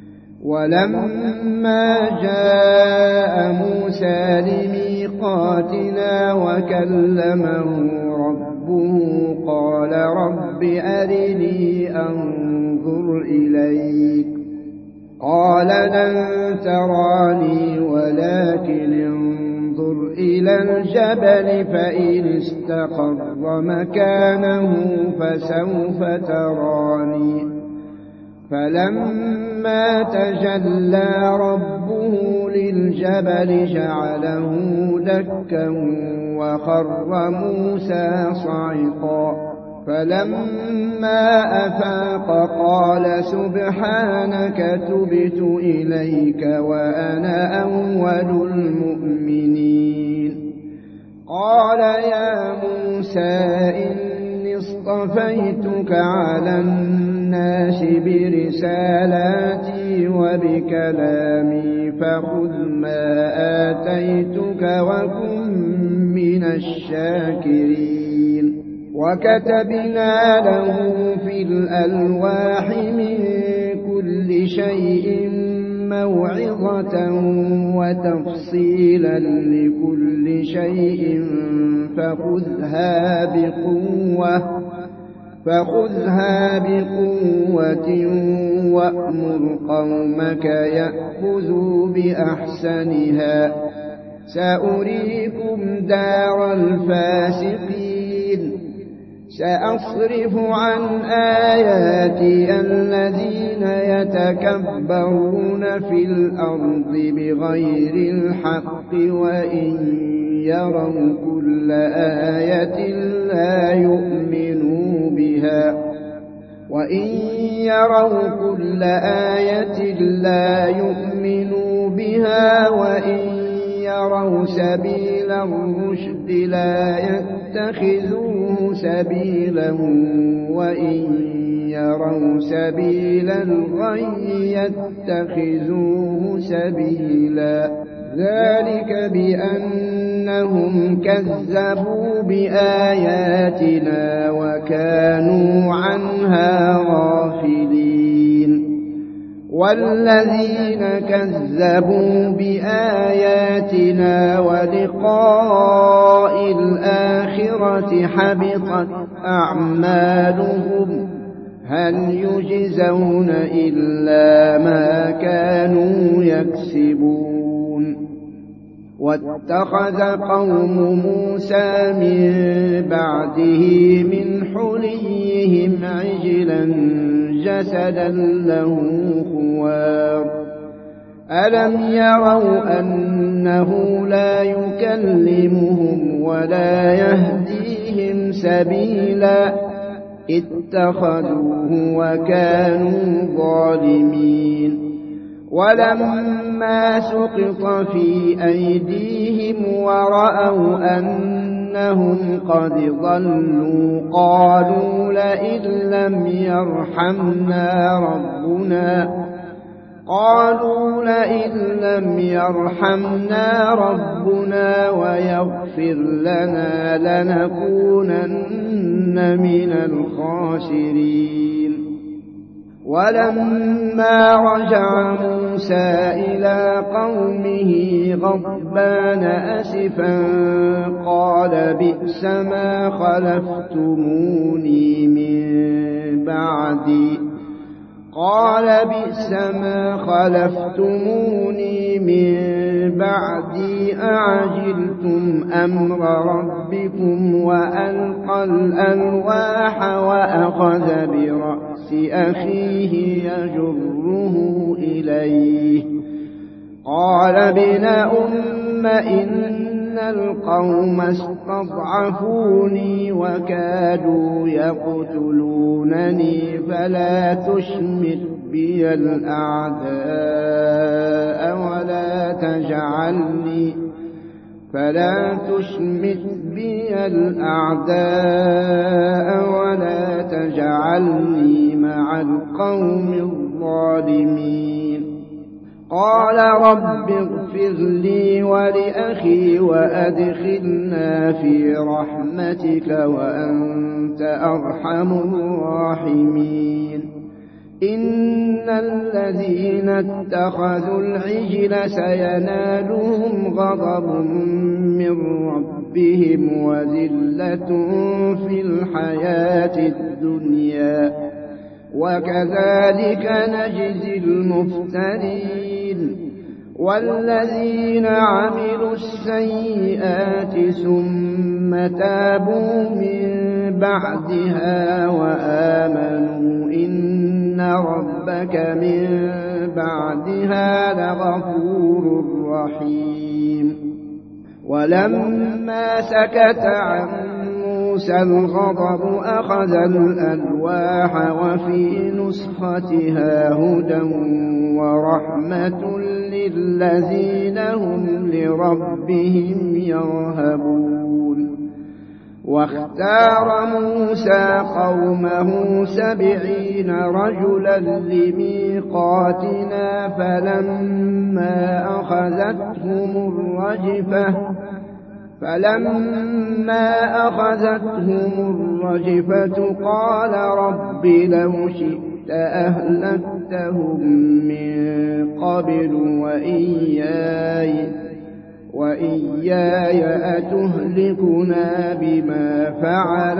ولما جاء موسى لميقاتنا وكلمه ربه قال رب أرني أنظر إليك قال لن تراني ولكن انظر إلى الجبل فإن استقر مكانه فسوف تراني فلما تجلى ربه للجبل جعله دكا وخر موسى صعقا فلما أفاق قال سبحانك تبت إليك وأنا أول المؤمنين قال يا موسى إني اصطفيتك على الناس برسالاتي وبكلامي فخذ ما آتيتك وكن من الشاكرين وكتبنا له في الألواح من كل شيء موعظة وتفصيلا لكل شيء فخذها بقوة فخذها بقوة وأمر قومك يأخذوا بأحسنها سأريكم دار الفاسقين سأصرف عن آياتي الذين يتكبرون في الأرض بغير الحق وإن يروا كل آية لا يؤمنوا بها وإن يروا كل آية لا يؤمنوا بها وإن يروا سبيل الرشد لا يتخذوه سبيلا وإن يروا سبيل الغي يتخذوه سبيلا ذلك بأنهم كذبوا بآياتنا وكانوا عنها غافلين والذين كذبوا بآياتنا ولقاء الآخرة حبطت أعمالهم هل يجزون إلا ما كانوا يكسبون واتخذ قوم موسى من بعده من حليهم عجلا جسدا له خوار ألم يروا أنه لا يكلمهم ولا يهديهم سبيلا اتخذوه وكانوا ظالمين ولما سقط في أيديهم ورأوا أنهم قد ضلوا قالوا لئن لم يرحمنا ربنا قالوا لئن لم يرحمنا ربنا ويغفر لنا لنكونن من الخاسرين ولما رجع موسى إلى قومه غضبان أسفا قال بئس ما خلفتموني من بعدي قال بئس ما خلفتموني من بعدي أعجلتم أمر ربكم وألقى الألواح وأخذ برأس أخيه يجره إليه قال ابن أم إن القوم استضعفوني وكادوا يقتلونني فلا تشمت بي الأعداء ولا تجعلني فلا تشمت بي الأعداء ولا تجعلني مع القوم الظالمين قال رب اغفر لي ولأخي وأدخلنا في رحمتك وأنت أرحم الراحمين إن الذين اتخذوا العجل سينالهم غضب من ربهم وذلة في الحياة الدنيا وكذلك نجزي المفترين والذين عملوا السيئات ثم تابوا من بعدها وآمنوا إن ربك من بعدها لغفور رحيم ولما سكت عن موسى الغضب أخذ الألواح وفي نسختها هدى ورحمة للذين هم لربهم يرهبون واختار موسى قومه سبعين رجلا لميقاتنا فلما أخذتهم الرجفة فلما أخذتهم الرجفة قال رب لو شئت أهلكتهم من قبل وإياي وإياي أتهلكنا بما فعل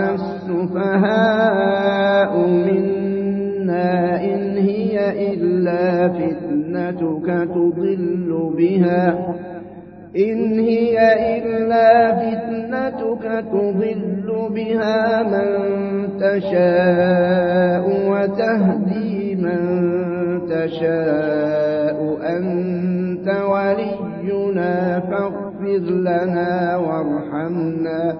السفهاء منا إن هي إلا فتنتك تضل بها إن هي إلا فتنتك تضل بها من تشاء وتهدي من تشاء أنت ولينا فاغفر لنا وارحمنا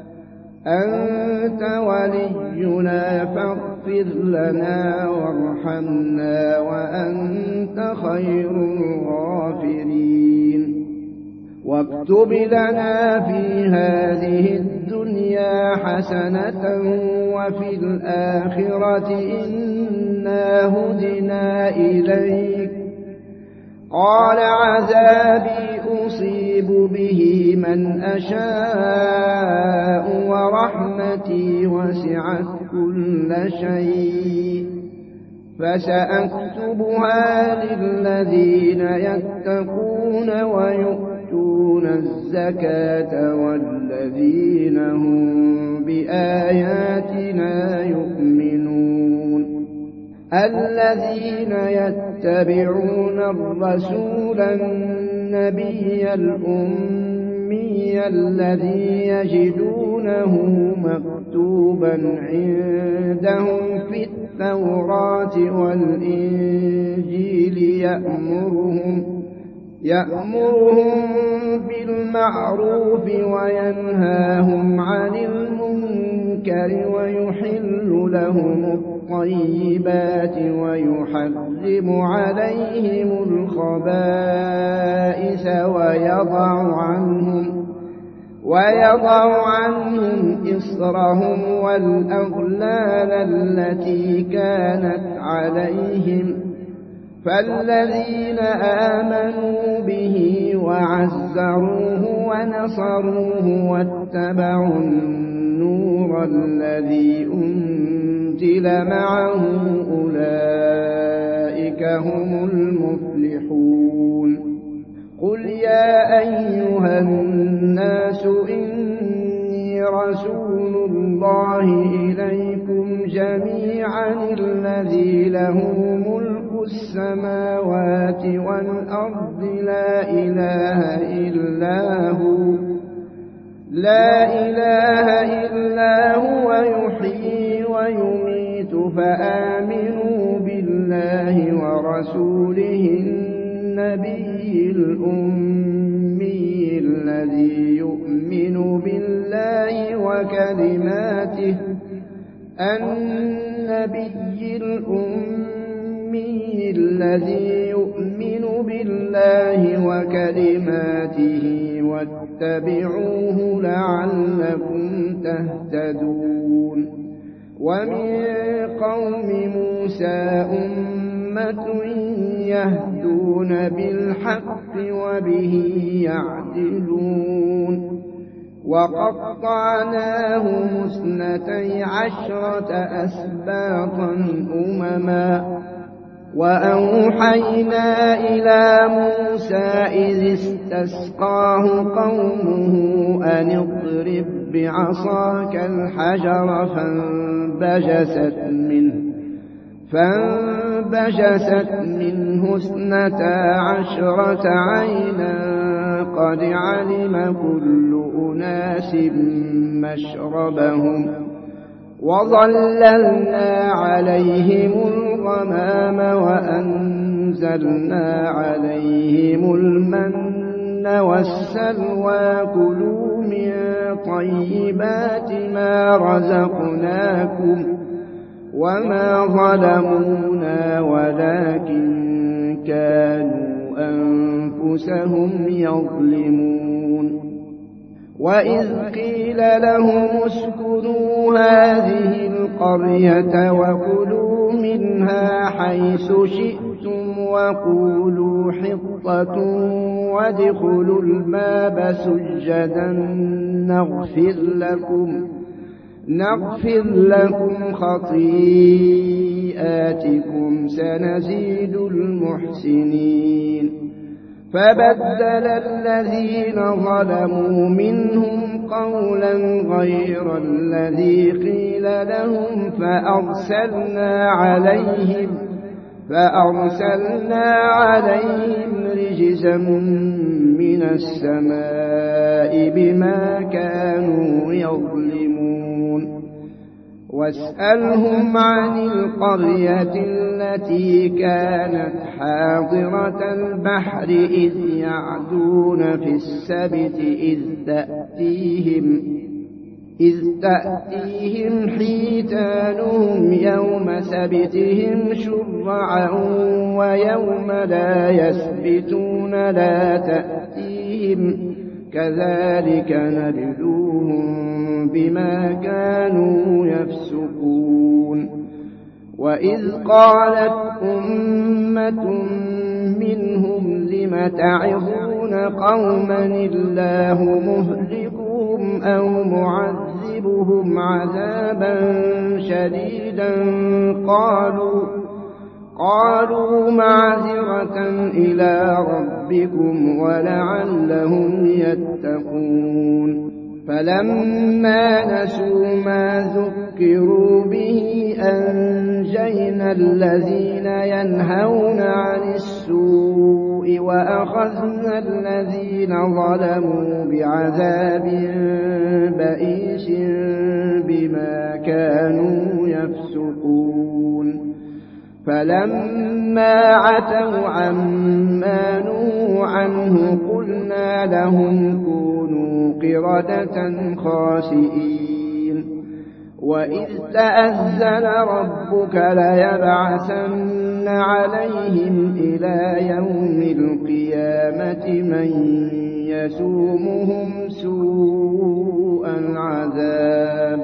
أنت ولينا فاغفر لنا وارحمنا وأنت خير الغافرين واكتب لنا في هذه الدنيا حسنة وفي الآخرة إنا هدنا إليك قال عذابي أصيب به من أشاء ورحمتي وسعت كل شيء فسأكتبها للذين يتقون ويؤتون الزكاة والذين هم بآياتنا يؤمنون الذين يتبعون الرسول النبي الأمي الذي يجدونه مكتوبا عندهم في التوراة والإنجيل يأمرهم يأمرهم بالمعروف وينهاهم عن المنكر ويحل لهم الطيبات ويحرم عليهم الخبائث ويضع عنهم ويضع عنهم إصرهم والأغلال التي كانت عليهم فالذين آمنوا به وعزروه ونصروه واتبعوا النور الذي أنزل معه أولئك هم المفلحون. قل يا أيها الناس إني رسول الله إليكم جميعا الذي له ملك السماوات والأرض لا إله إلا هو لا إله إلا هو يحيي ويميت فآمنوا بالله ورسوله النبي الأمي الذي يؤمن بالله وكلماته النبي الأمي الذي يؤمن بالله وكلماته واتبعوه لعلكم تهتدون. ومن قوم موسى أمة يهدون بالحق وبه يعدلون. وقطعناهم اثنتي عشرة أسباطا أمما وأوحينا إلى موسى إذ استسقاه قومه أن اضرب بعصاك الحجر فانبجست منه فانبجست منه اثنتا عشرة عينا قد علم كل أناس مشربهم وظللنا عليهم الغمام وأنزلنا عليهم المن والسلوى كلوا من طيبات ما رزقناكم وما ظلمونا ولكن كانوا أنفسهم يظلمون. وإذ قيل لهم اسكنوا هذه القرية وكلوا منها حيث شئتم وقولوا حطة وادخلوا الباب سجدا نغفر لكم نغفر لكم خطيئاتكم سنزيد المحسنين. فبدل الذين ظلموا منهم قولا غير الذي قيل لهم فأرسلنا عليهم فأرسلنا عليهم رجزا من السماء بما كانوا يظلمون. واسألهم عن القرية التي كانت حاضرة البحر إذ يعدون في السبت إذ تأتيهم إذ تأتيهم حيتانهم يوم سبتهم شرعا ويوم لا يسبتون لا تأتيهم كذلك نبلوهم بما كانوا يفسقون. وإذ قالت أمة منهم لم تعظون قوما الله مهلكهم أو معذبهم عذابا شديدا قالوا قالوا معذرة إلى ربكم ولعلهم يتقون. فلما نسوا ما ذكروا به أنجينا الذين ينهون عن السوء وأخذنا الذين ظلموا بعذاب بئيس بما كانوا يفسقون. فلما عتوا عما نهوا عنه قلنا لهم كونوا قردة خاسئين. وإذ تأذن ربك ليبعثن عليهم إلى يوم القيامة من يسومهم سوء العذاب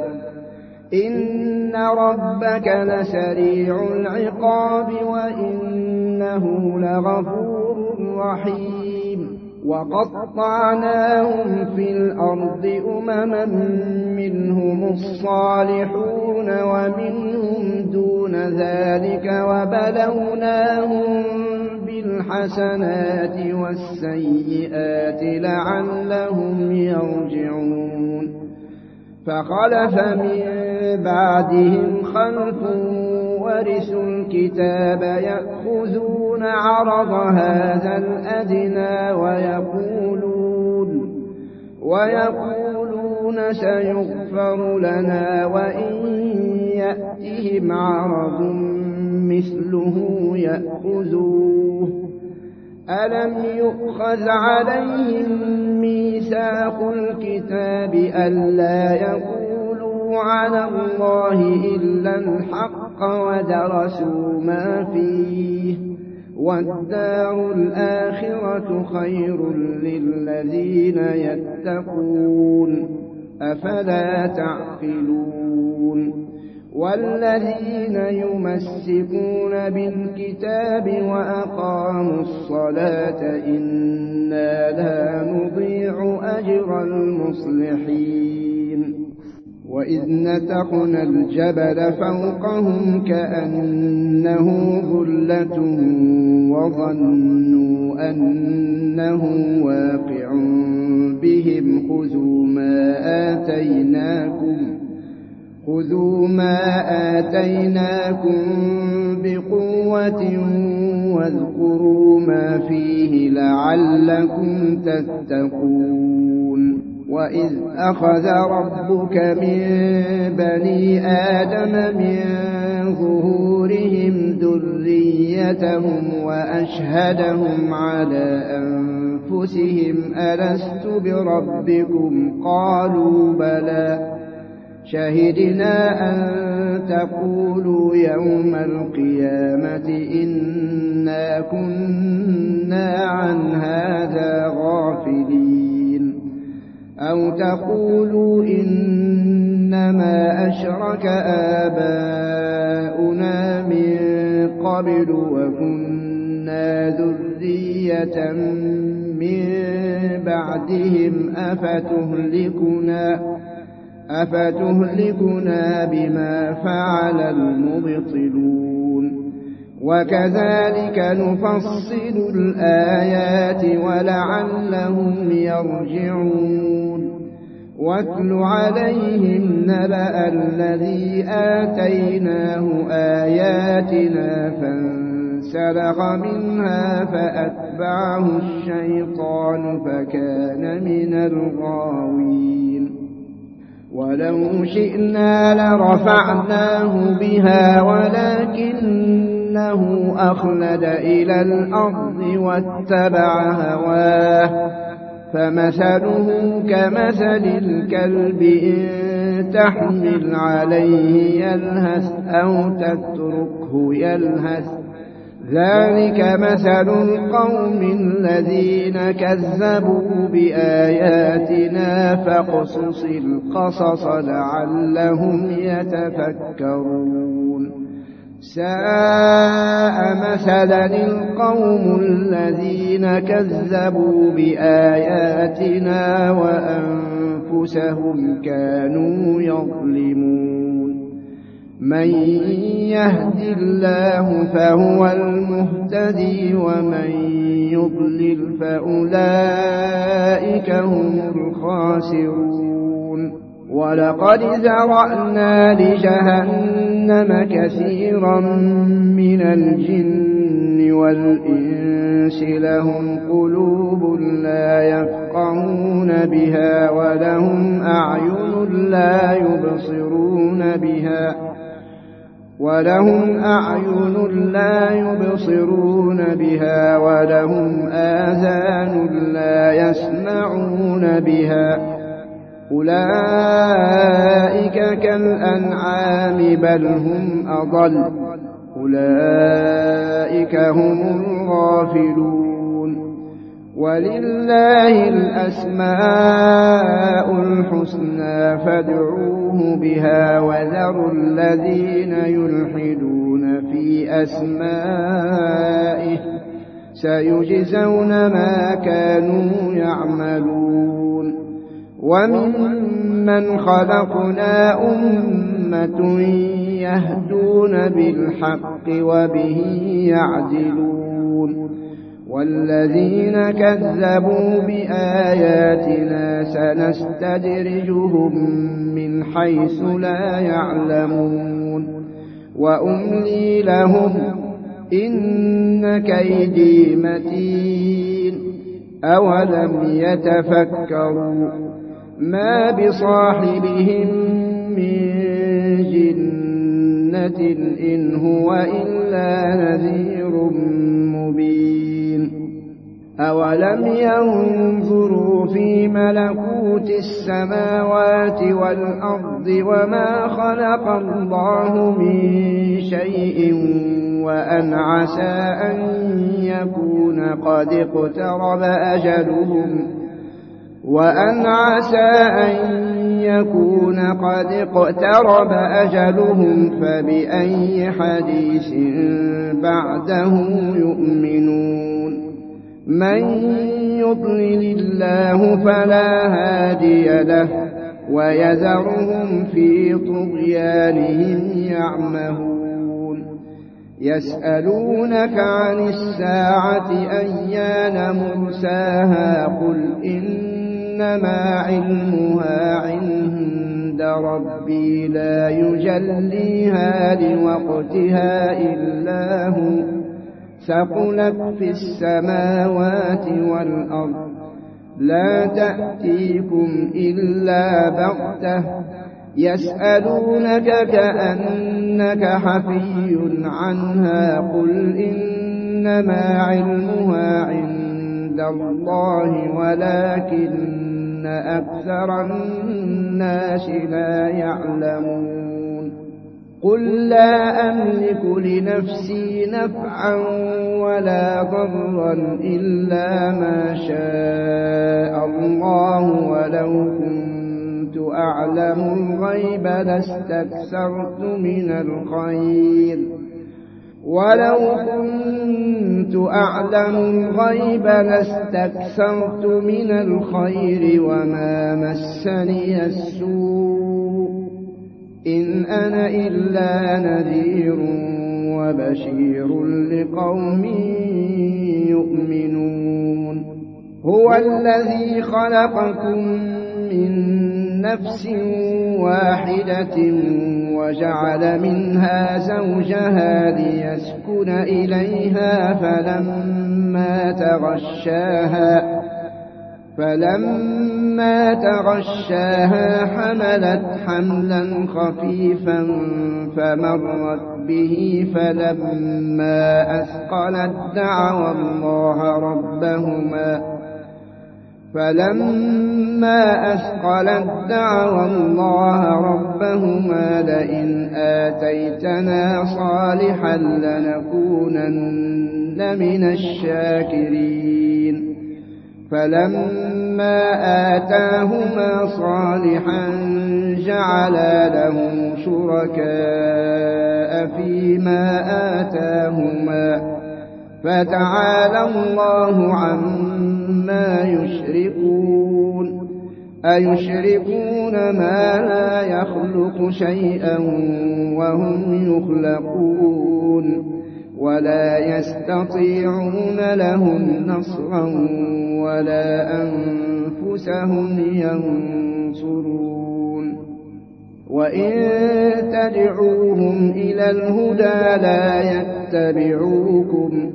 إن ربك لسريع العقاب وإنه لغفور رحيم. وقطعناهم في الأرض أمما منهم الصالحون ومنهم دون ذلك وبلوناهم بالحسنات والسيئات لعلهم يرجعون فخلف من بعدهم خلف ورثوا الكتاب يأخذون عرض هذا الأدنى ويقولون ويقولون سيغفر لنا وإن يأتهم عرض مثله يأخذوه ألم يؤخذ عليهم ميثاق الكتاب ألا يقولوا على الله إلا الحق ودرسوا ما فيه والدار الآخرة خير للذين يتقون أفلا تعقلون والذين يمسكون بالكتاب وأقاموا الصلاة إنا لا نضيع أجر المصلحين وإذ نتقنا الجبل فوقهم كأنه ظلة وظنوا أنه واقع بهم خذوا ما آتيناكم خذوا ما آتيناكم بقوة واذكروا ما فيه لعلكم تتقون وإذ أخذ ربك من بني آدم من ظهورهم ذريتهم وأشهدهم على أنفسهم ألست بربكم قالوا بلى شهدنا أن تقولوا يوم القيامة إنا كنا عن هذا غافلين أو تقولوا إنما أشرك آباؤنا من قبل وكنا ذرية من بعدهم أفتهلكنا أفتهلكنا بما فعل المبطلون وكذلك نفصل الآيات ولعلهم يرجعون واتل عليهم نبأ الذي آتيناه آياتنا فانسلخ منها فأتبعه الشيطان فكان من الغاوين ولو شئنا لرفعناه بها ولكنه أخلد إلى الأرض واتبع هواه فمثله كمثل الكلب إن تحمل عليه يلهث أو تتركه يلهث ذلك مثل القوم الذين كذبوا بآياتنا فاقصص القصص لعلهم يتفكرون ساء مثلا القوم الذين كذبوا بآياتنا وأنفسهم كانوا يظلمون من يهد الله فهو المهتدي ومن يضلل فأولئك هم الخاسرون ولقد ذرأنا لجهنم كثيرا من الجن والإنس لهم قلوب لا يفقهون بها ولهم أعين لا يبصرون بها ولهم أعين لا يبصرون بها ولهم آذان لا يسمعون بها أولئك كالأنعام بل هم أضل أولئك هم الغافلون ولله الأسماء الحسنى فادعوه بها وذروا الذين يلحدون في أسمائه سيجزون ما كانوا يعملون وممن خلقنا أمة يهدون بالحق وبه يعدلون والذين كذبوا بآياتنا سنستدرجهم من حيث لا يعلمون وأملي لهم إن كيدي متين أولم يتفكروا ما بصاحبهم من جنة إن هو إلا نذير مبين أولم ينظروا في ملكوت السماوات والأرض وما خلق الله من شيء وأن عسى أن يكون قد اقترب أجلهم وأن عسى أن يكون قد اقترب أجلهم فبأي حديث بعده يؤمنون من يضلل الله فلا هادي له ويذرهم في طغيانهم يعمهون يسألونك عن الساعة أيان مرساها قل إنما علمها عند ربي لا يجليها لوقتها إلا هو ثقلت في السماوات والأرض لا تأتيكم إلا بغتة يسألونك كأنك حفي عنها قل إنما علمها عند الله ولكن أكثر الناس لا يعلمون قل لا أملك لنفسي نفعا ولا ضرا إلا ما شاء الله ولو كنت أعلم الغيب لاستكثرت من الخير ولو كنت أعلم الغيب لاستكثرت من الخير وما مسني السوء إن أنا إلا نذير وبشير لقوم يؤمنون هو الذي خلقكم من نفس واحدة وجعل منها زوجها ليسكن إليها فلما تغشاها فلما تغشاها حملت حملا خفيفا فمرت به فلما أثقلت دعوا الله ربهما فلما أثقلت دعوا الله ربهما لئن آتيتنا صالحا لنكونن من الشاكرين فلما آتاهما صالحا جعلا له شركاء فيما آتاهما فتعالى الله عما يشركون أيشركون ما لا يخلق شيئا وهم يخلقون ولا يستطيعون لهم نصرا ولا أنفسهم ينصرون وإن تدعوهم إلى الهدى لا يتبعوكم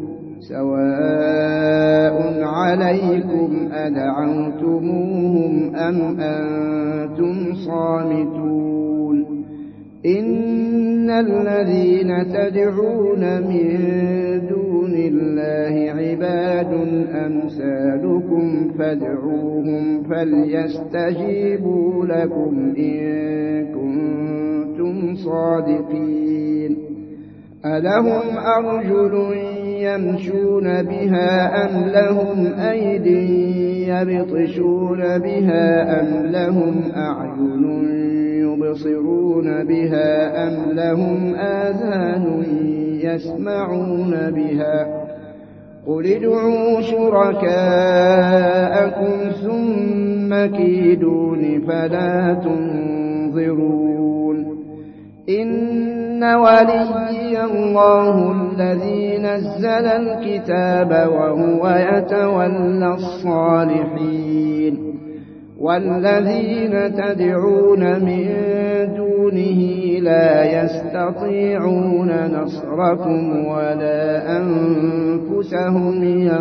سواء عليكم أدعوتموهم أم أنتم صامتون إن الذين تدعون من دون الله عباد أمثالكم فادعوهم فليستجيبوا لكم إن كنتم صادقين ألهم أرجل يمشون بها أم لهم أيد يبطشون بها أم لهم أعين يبصرون بها أم لهم آذان يسمعون بها قل ادعوا شركاءكم ثم كيدون فلا تنظرون إن وليي الله الذي نزل الكتاب وهو يتولى الصالحين والذين تدعون من دونه لا يستطيعون نصركم ولا أنفسهم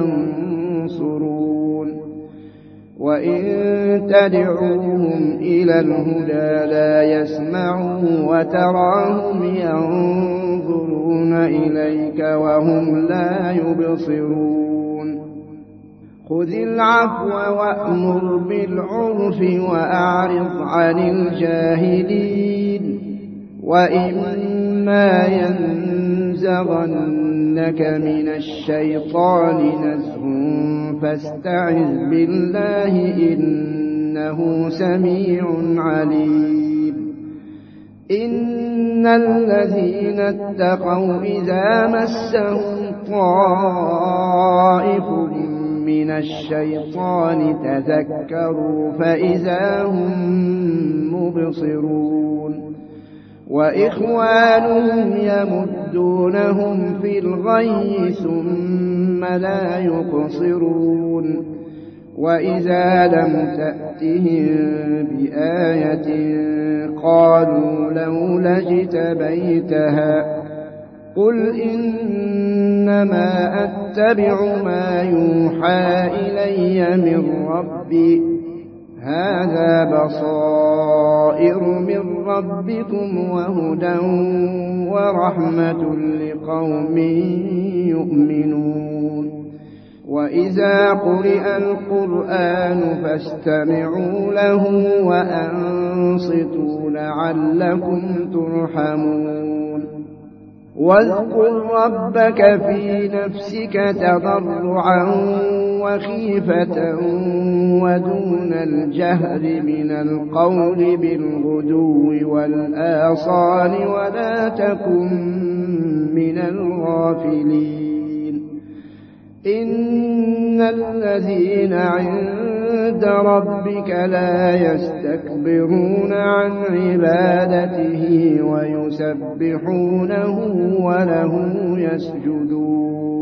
ينصرون وإن تدعوهم إلى الهدى لا يسمعوا وتراهم ينظرون إليك وهم لا يبصرون خذ العفو وأمر بالعرف وأعرض عن الجاهلين وإما ينزغنك من الشيطان نزغ فاستعذ بالله إنه سميع عليم إن الذين اتقوا إذا مسهم طائف من الشيطان تذكروا فإذا هم مبصرون وإخوانهم يمدونهم في الغي ثم لا يقصرون وإذا لم تأتهم بآية قالوا لولا اجتبيتها قل إنما أتبع ما يوحى إلي من ربي هذا بصائر من ربكم وهدى ورحمة لقوم يؤمنون وإذا قرئ القرآن فاستمعوا له وأنصتوا لعلكم ترحمون واذكر ربك في نفسك تضرعا وخيفة ودون الجهر من القول بالغدو والآصال ولا تكن من الغافلين إن الذين عند ربك لا يستكبرون عن عبادته ويسبحونه وله يسجدون